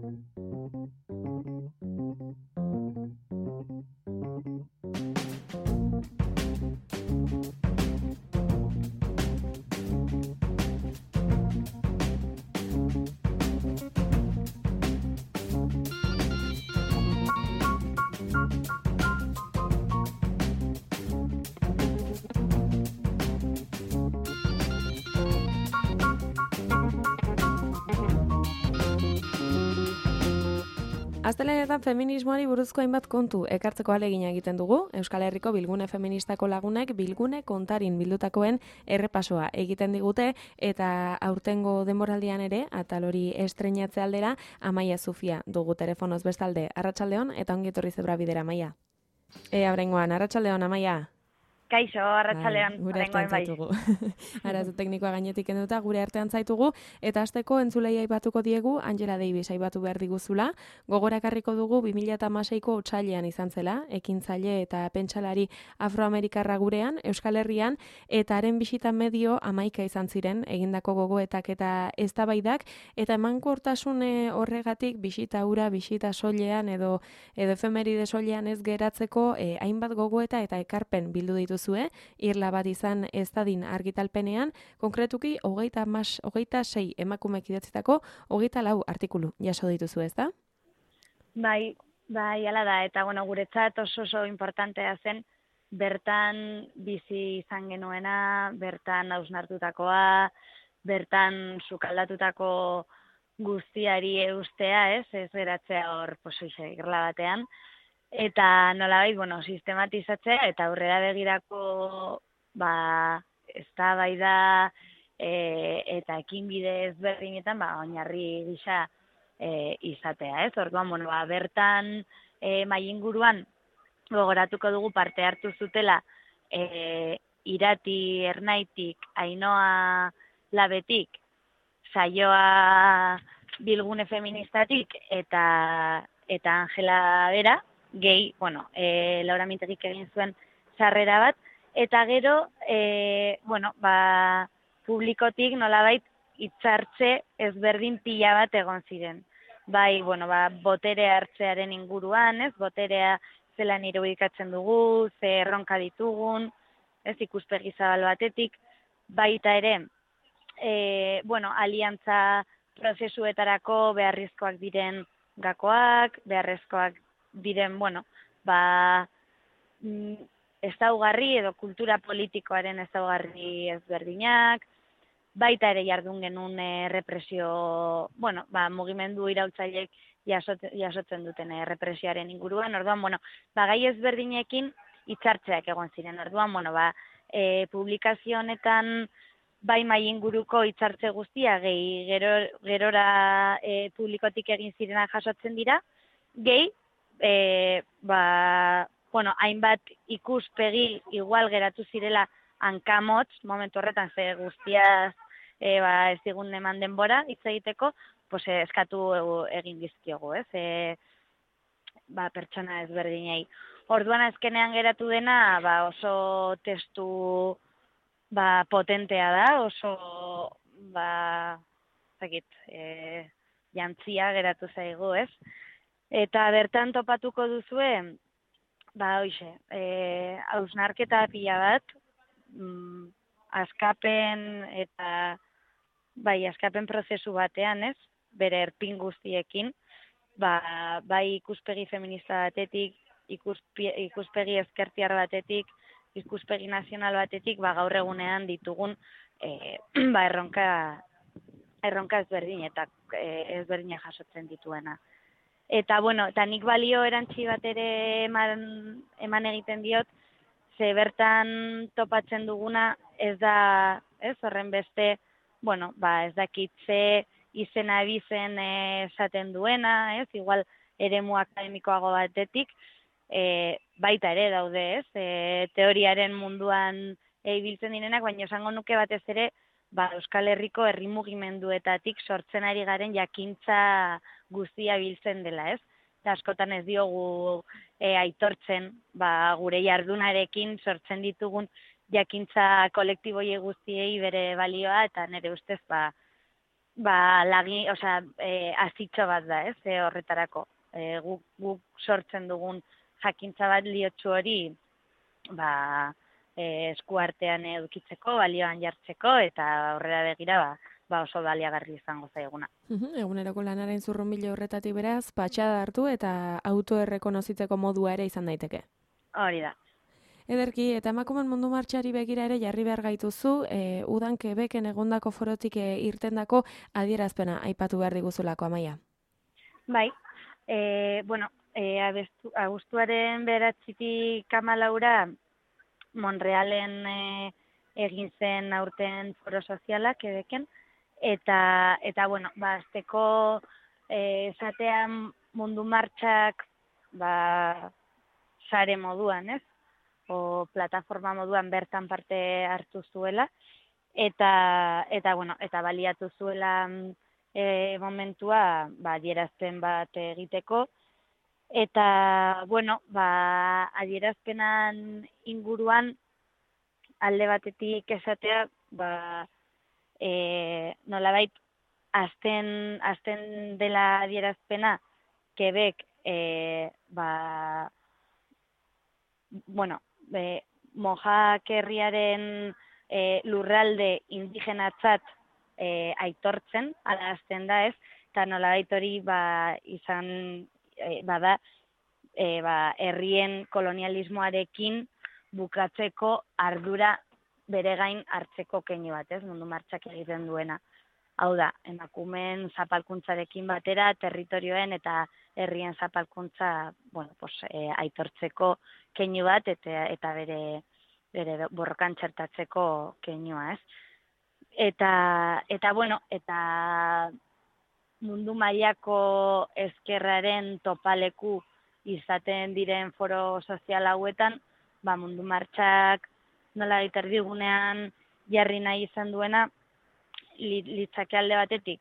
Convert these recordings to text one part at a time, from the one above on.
Astelehenetan feminismoari buruzko hainbat kontu ekartzeko ahalegina egiten dugu. Euskal Herriko Bilgune Feministako lagunek Bilgune kontarin bildutakoen errepasoa egiten digute eta aurtengo denboraldian ere atal hori estreinatze aldera Amaia Zufia dugu telefonoz bestalde. Arratsaldeon eta ongi etorri Zebra Bidera, Amaia. Oraingoan arratsaldeon, Amaia. Kaixo, arratsaldean, gure artean zaitugu. Arazo teknikoa gainetik kenduta gure artean zaitugu eta hasteko entzulei aipatuko diegu Angela Davis aipatu behar diguzula. Gogora ekarriko dugu 2016ko otsailean izan zela, ekintzaile eta pentsalari afroamerikarra gurean, Euskal Herrian eta haren bisita medio 11 izan ziren egindako gogoetak eta eztabaidak eta emankortasun horregatik bisita hura, bisita soilean edo efemeride soilean ez geratzeko hainbat gogoeta eta ekarpen bildu dituzue, irla bat izan ez dadin argitalpenean, konkretuki 26 emakumek idatzitako 24 artikulu jaso dituzu, ezta? Bai, hala da, eta guretzat oso importantea zen, bertan bizi izan genuena, bertan hausnartutakoa, bertan sukaldatutako guztiari eustea, ez geratzea hor irla batean, eta nolabait, sistematizatzea eta aurrera begirako eztabaida eta ekinbide ezberdinetan oinarri gisa izatea, ez? Orduan, bertan mahai inguruan gogoratuko dugu parte hartu zutela Irati Ernaitik, Ainhoa Labetik, Saioa Bilgune Feministatik eta Angela Bera, gehi, Laura Mintegik egin zuen sarrera bat, eta gero, publikotik nolabait hitzartze ezberdin pila bat egon ziren. Bai, botere hartzearen inguruan, ez, boterea zelan irudikatzen dugu, ze erronka ditugun, ez, ikuspegi zabal batetik, baita ere, aliantza prozesuetarako beharrezkoak diren gakoak, beharrezkoak diren, ezaugarri edo kultura politikoaren ezaugarri ezberdinak, baita ere jardun genuen represio, mugimendu iraultzaileek jasotzen duten represioaren inguruan, orduan, gai ezberdinekin hitzartzeak egon ziren, orduan, publikazio honetan bai mahai inguruko hitzartze guztia, gehi gerora publikotik egin zirenak jasotzen dira, gehi, hainbat ikuspegi igual geratu zirela hankamotz, momentu horretan ze guztiaz ez digun eman denbora hitz egiteko, eskatu egin dizkiogu, ez? Pertsona ezberdinei. Orduan azkenean geratu dena oso testu potentea da, oso jantzia geratu zaigu, ez? Eta bertan topatuko duzue, hausnarketa pila bat, askapen prozesu batean, ez? Bere erpin guztiekin, bai ikuspegi feminista batetik, ikuspegi ezkertiar batetik, ikuspegi nazional batetik, gaur egunean ditugun erronka ezberdinetak ezberdinak jasotzen dituena. Eta, eta nik balio erantzi bat ere eman egiten diot, ze bertan topatzen duguna ez da, ez, horren beste, ez dakitze izena ebizen esaten duena, ez, igual eremu akademikoago batetik, baita ere daude, ez, teoriaren munduan ibiltzen direnak, baina esango nuke batez ere, Euskal Herriko herri mugimenduetatik sortzen ari garen jakintza guztia biltzen dela, ez? Eta askotan ez diogu aitortzen, gure jardunarekin sortzen ditugun jakintza kolektiboi guztiei bere balioa, eta nire ustez, azitxo bat da, ez, horretarako. Guk sortzen dugun jakintza bat liotsu hori, eskuartean edukitzeko, balioan jartzeko, eta horrela begira, oso baliagarri izango zaiguna. Eguneroko lanaren zurrunbilo horretatik beraz, patxada hartu eta autoerrekonozitzeko modua ere izan daiteke. Hori da. Ederki, eta emakumen mundu martxari begira ere jarri behar gaituzu, udan Quebecen egondako forotik irtendako adierazpena aipatu behar diguzulako, Amaia. Bai, abuztuaren 9 14 Montrealen egin zen aurten foro sozialak Quebecen, eta azteko esatean mundu martxak sare moduan, ez? O plataforma moduan bertan parte hartu zuela, eta baliatu zuela momentua adierazpen bat egiteko, eta adierazpenan inguruan alde batetik esatea, nolabait azten dela adierazpena Quebec Mohawk herriaren lurralde indigenatzat aitortzen, ala azten da ez, eta nolabait hori izan bada herrien kolonialismoarekin bukatzeko ardura bere gain hartzeko keinu bat, ez, mundu martxak egiten duena. Hau da, emakumeen zapalkuntzarekin batera, territorioen eta herrien zapalkuntza aitortzeko keinu bat eta bere borrokan txertatzeko keinua, ez. Eta mundu mailako ezkerraren topaleku izaten diren foro sozial hauetan, mundu martxak nola erdigigunean jarri nahi izan duena, litzake alde batetik,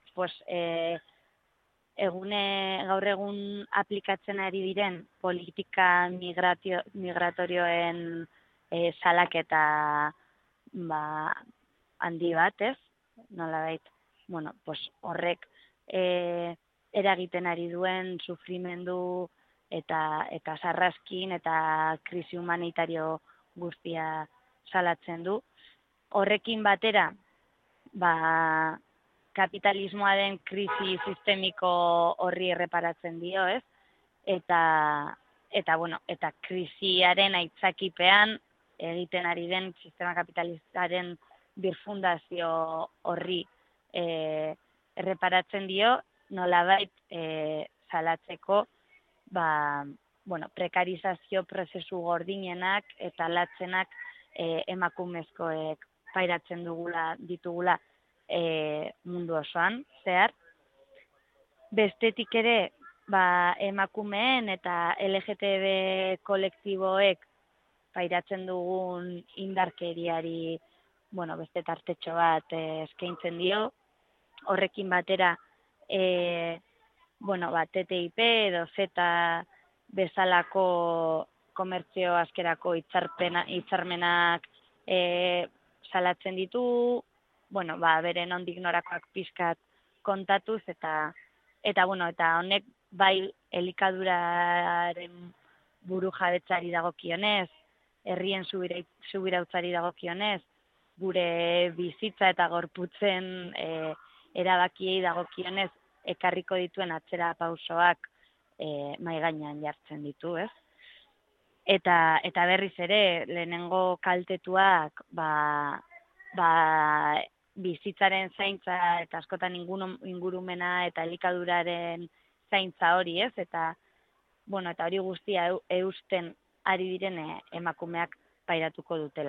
gaur egun aplikatzen ari diren politika migratorioen salaketa handi bat, ez? Nolabait, horrek eragiten ari duen sufrimendu eta sarraskin eta krisi humanitario guztia salatzen du. Horrekin batera, kapitalismoaren krisi sistemiko horri erreparatzen dio, ez? Eta krisiaren aitzakipean egiten ari den sistema kapitalistaren birfundazio horri erreparatzen dio, nolabait salatzeko prekarizazio prozesu gordinenak eta latzenak emakumezkoek pairatzen ditugula mundu osoan, zehar. Bestetik ere, emakumeen eta LGTB kolektiboek pairatzen dugun indarkeriari, beste tartetxo bat eskaintzen dio. Horrekin batera, TTIP edo Z bezalako komertzio askerako hitzarmenak salatzen ditu, bere nondik norakoak pixkat kontatuz, eta honek bai elikaduraren buru jabetzari dagokionez, herrien subirautzari dagokionez, gure bizitza eta gorputzen erabakiei dagokionez, ekarriko dituen atzera pausoak mahai gainean jartzen ditu, ez? Eta berriz ere, lehenengo kaltetuak bizitzaren zaintza eta askotan ingurumena eta elikaduraren zaintza hori, ez? Eta hori guztia eusten ari direne emakumeak pairatuko dutela.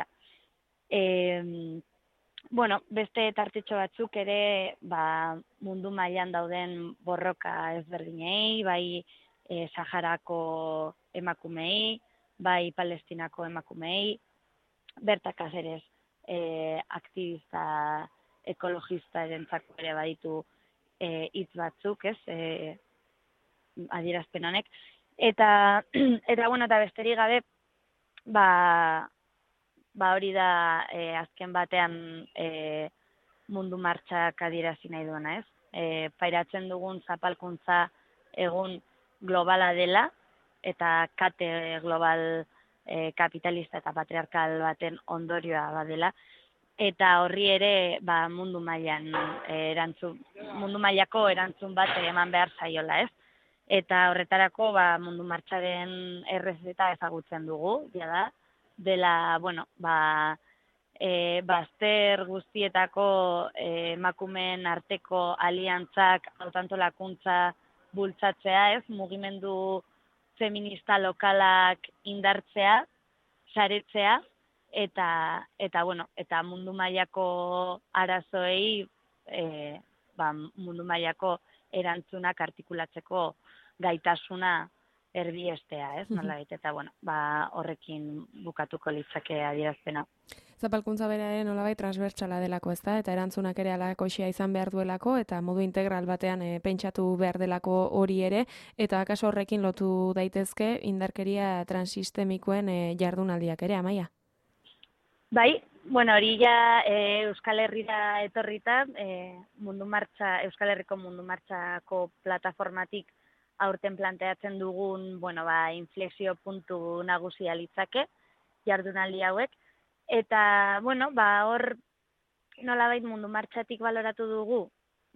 Beste tartetxo batzuk ere mundu mailan dauden borroka ezberdinei, bai Saharako emakumei, bai Palestinako emakumei, Berta Cáceres aktivista ekologista erentzako ere baditu hitz batzuk, ez, adierazpen honek. Eta besterik gabe, hori da azken batean mundu martxak adierazi nahi duena, ez? Pairatzen dugun zapalkuntza egun globala dela, eta kate global kapitalista eta patriarkal baten ondorioa badela, eta horri ere mundu mailan mundu mailako erantzun bat eman behar zaiola, ez? Eta horretarako mundu martxaren errezeta ezagutzen dugu, jada, dela, bazter guztietako emakumeen arteko aliantzak, hautantolakuntza bultzatzea, ez? Mugimendu feminista lokalak indartzea, saretzea, eta mundu mailako arazoei mundu mailako erantzunak artikulatzeko gaitasuna erdiestea, ez? Nolabait, eta horrekin bukatuko litzake adierazpena. Zapalkuntza bera ere nolabait transbertsala delako, ezta? Eta erantzunak ere halakoxea izan behar duelako eta modu integral batean pentsatu behar delako hori ere, eta akaso horrekin lotu daitezke indarkeria transsistemikoen jardunaldiak ere, Amaia? Bai, hori ja Euskal Herrira etorrita, Euskal Herriko mundu martxako plataformatik aurten planteatzen dugun, inflexio puntu nagusia litzake, jardunaldi hauek, eta, hor nolabait mundu martxatik baloratu dugu,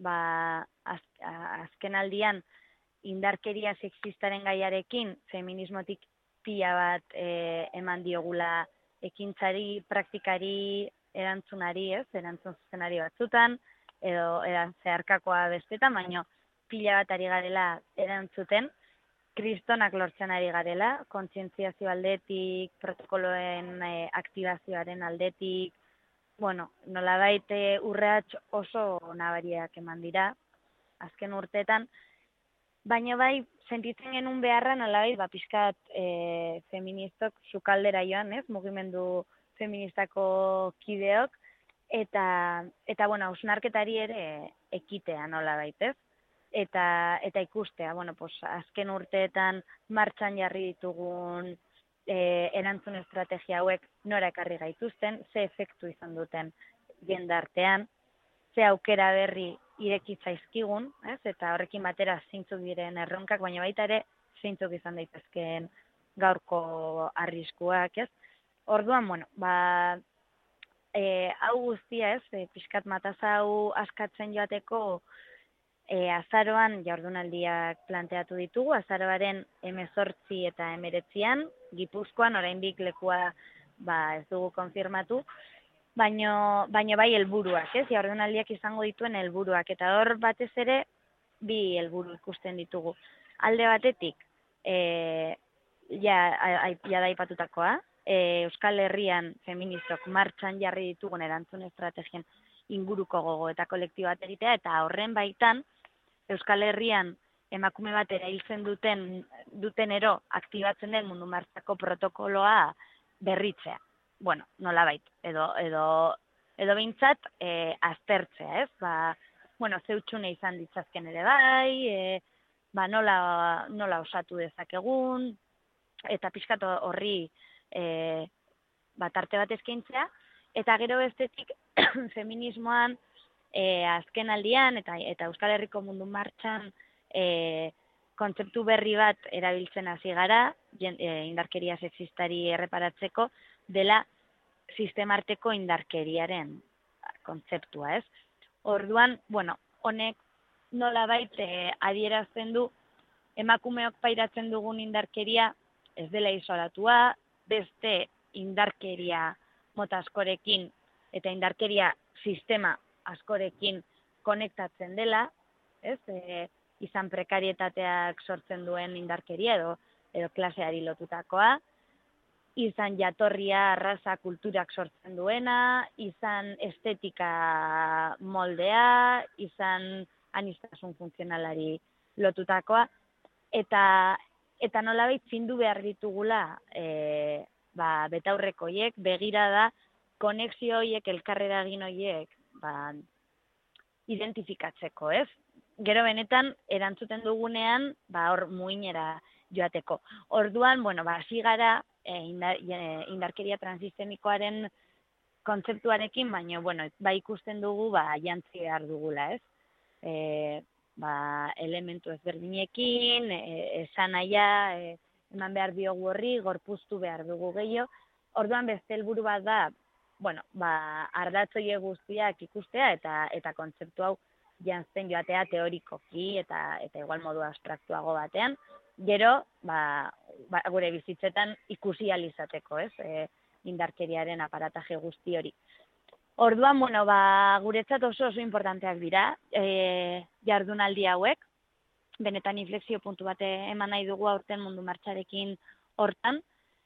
azken aldian indarkeria sexistaren gaiarekin feminismotik pila bat eman diogula ekintzari, praktikari, erantzunari, ez? Erantzun zuzenari batzutan, edo zeharkakoa bestetan, baina pila bat ari garela erantzuten, kristonak lortzen ari garela, kontzientziazio aldetik, protokoloen aktibazioaren aldetik, nolabait urrats oso nabariak eman dira, azken urteetan, baina bai, sentitzen genuen beharra nolabait, pixkat feministok sukaldera joan, ez? Mugimendu feministako kideok, eta hausnarketari ere ekitea nolabait, ez? Eta ikustea, azken urteetan martxan jarri ditugun erantzun estrategia hauek nora ekarri gaituzten, ze efektu izan duten jendartean, ze aukera berri irekitzaizkigun, ez? Eta horrekin batera zeintzuk diren erronkak, baina baita ere zeintzuk izan daitezkeen gaurko arriskuak, ez? Orduan, hau guztia, ez? Pixkat mataza hau askatzen joateko azaroan jardunaldiak planteatu ditugu, azaroaren 18 eta 19an, Gipuzkoan, oraindik lekua ez dugu konfirmatu, baina bai helburuak, ez? Jardunaldiak izango dituen helburuak, eta hor batez ere bi helburu ikusten ditugu. Alde batetik, jada aipatutakoa, Euskal Herrian feministok martxan jarri ditugun erantzun estrategien inguruko gogo eta kolektibo bat egitea, eta horren baitan Euskal Herrian emakume bat erailtzen dutenero aktibatzen den mundu martxako protokoloa berritzea. Nolabait, edo behintzat aztertzea, ez? Ze hutsune izan ditzazken ere bai, nola osatu dezakegun, eta pixkat horri tarte bat eskaintzea, eta gero bestetik feminismoan azken aldian eta Euskal Herriko mundu martxan kontzeptu berri bat erabiltzen hasi gara, indarkeria sexistari erreparatzeko, dela sistemarteko indarkeriaren kontzeptua, ez? Orduan, honek nolabait adierazten du emakumeok pairatzen dugun indarkeria ez dela isolatua, beste indarkeria mota askorekin eta indarkeria sistema askorekin konektatzen dela, ez? Izan prekarietateak sortzen duen indarkeria edo klaseari lotutakoa, izan jatorria, arraza, kulturak sortzen duena, izan estetika moldea, izan aniztasun funtzionalari lotutakoa, eta nolabait zindu behar ditugula betaurreko horiek, begirada, konexio horiek, elkarrera egin horiek, identifikatzeko, ez? Gero benetan, erantzuten dugunean, hor muinera joateko. Orduan, hasi gara, indarkeria transistemikoaren kontzeptuarekin, baina, bueno, bai ikusten dugu, jantzi behar dugula, ez? Elementu ezberdinekin, esan nahia, eman behar diogu horri, gorpuztu behar dugu gehiago. Orduan beste helburu bat da, bueno, ardatzoie guztiak ikustea eta kontzeptu hau jantzen joatea teorikoki eta igual modu abstraktuago batean. Gero, gure bizitzetan ikusi alizateko, ez? Indarkeriaren aparataje guzti hori. Orduan, bueno, guretzat oso importanteak dira jardunaldi hauek. Benetan inflexio puntu bat eman nahi dugu aurten mundu martxarekin hortan.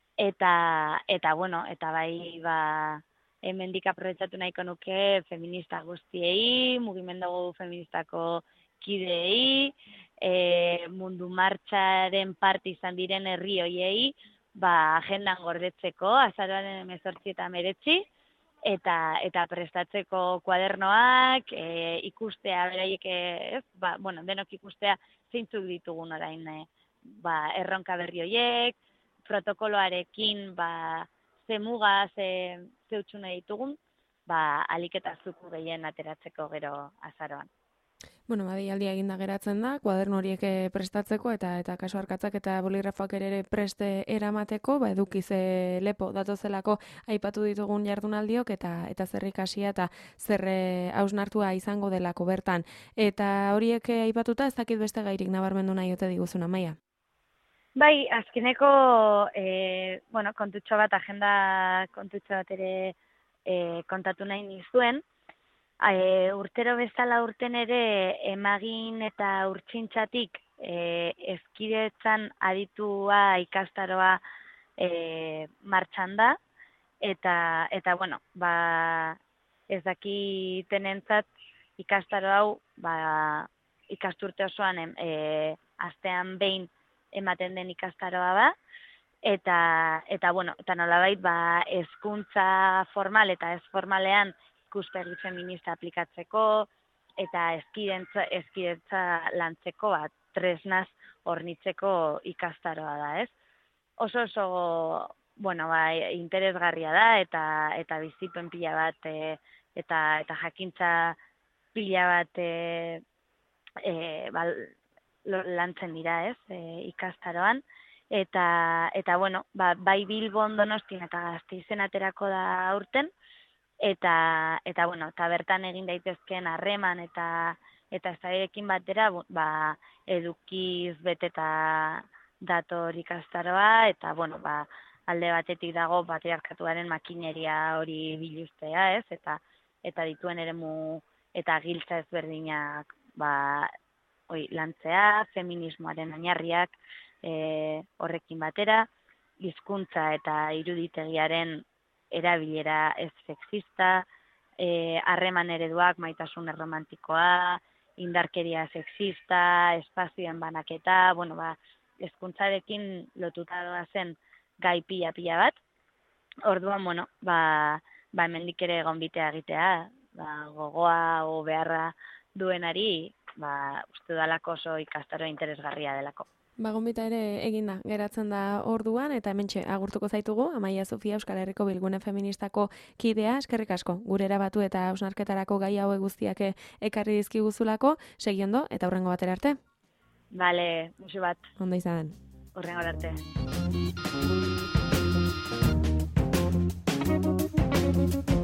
Eta bueno, eta bai, hemendik aprobetxatu nahiko nuke feminista guztiei, mugimendu feministako kideei, mundu martxaren parte izan diren herri hoiei, agendan gordetzeko, azaroaren 18 eta 19, eta prestatzeko kuadernoak, ikustea, beraiek, bueno, denok ikustea zeintzuk ditugun orain, erronka berri hoiek, protokoloarekin, ze muga, ze utxune ditugun, alik eta zuku gehien ateratzeko gero azaroan. Bueno, deialdia eginda geratzen da, kuaderno horiek prestatzeko eta kasu arkatzak eta boligrafoak ere preste eramateko, edukiz lepo datozelako aipatu ditugun jardunaldiok eta zer ikasia eta zer hausnartua izango delako bertan. Eta horiek aipatuta ez dakit beste gairik nabarmendu nahi ote diguzuna, Maia? Bai, azkeneko, bueno, agenda kontutxo bat ere kontatu nahi nizuen. Urtero bezala urten ere emagin eta urtsintxatik ezkidetzan aditua ikastaroa martxan da. Eta bueno, ez dakitenentzat ikastaro hau ikasturte osoan astean behin ematen den ikastaroa da, eta bueno, eta nolabait hezkuntza formal eta ez formalean ikuspegi feminista aplikatzeko eta ezkidetza lantzeko tresnaz hornitzeko ikastaroa da, ez? Oso bueno, interesgarria da eta bizipen pila bat eta jakintza pila bat lantzen dira, ez, ikastaroan, eta bueno, bai Bilbon, Donostian eta Gasteizen aterako da aurten, eta bueno, eta bertan egin daitezkeen harreman eta eztabaidekin batera, edukiz beteta dator ikastaroa, eta bueno, alde batetik dago patriarkatuaren makineria hori biluztea, ez, eta dituen eremu eta giltza ezberdinak lantzea, feminismoaren oinarriak horrekin batera, hizkuntza eta iruditegiaren erabilera ez sexista, harreman ereduak, maitasun erromantikoa, indarkeria sexista, espazioen banaketa, bueno, hezkuntzarekin lotuta doazen gai pila bat. Orduan, bueno, hemendik ere gonbitea egitea, gogoa o beharra duenari, uste dalako oso ikastaro interesgarria delako. Gonbita ere eginda geratzen da orduan, eta hementxe agurtuko zaitugu, Amaia Sofia Euskal Herriko Bilgune Feministako kidea, eskerrik asko, gure erabatu eta hausnarketarako gai hauek guztiak ekarri dizkiguzulako, segiondo eta hurrengo batera arte. Bale, musu bat. Ondo izan. Hurrengo arte.